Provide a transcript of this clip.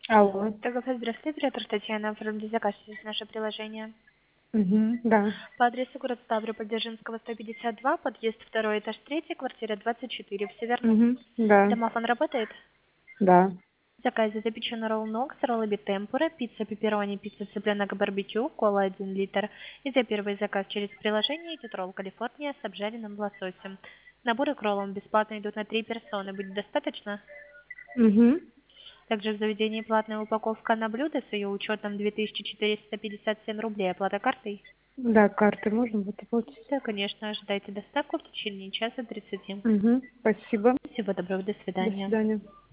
Алло. Торговля, здравствуйте, оператор Татьяна, оформите заказ через наше приложение. Да. По адресу город Ставрополь, Дзержинского, 152, подъезд 2, этаж 3, квартира 24, все верно? Да. Домофон работает? Да. В заказе запеченный ролл ног, роллы темпура, пицца пепперони, пицца цыпленок барбекю, кола 1 литр. И за первый заказ через приложение идет ролл Калифорния с обжаренным лососем. Наборы к роллам бесплатно идут на 3 персоны. Будет достаточно? Угу. Также в заведении платная упаковка на блюдо с ее учетом 2457 рублей. Оплата картой? Да, карты можно будет оплатить. Да, конечно. Ожидайте доставку в течение часа 30. Угу. Спасибо. Всего доброго. До До свидания. свидания.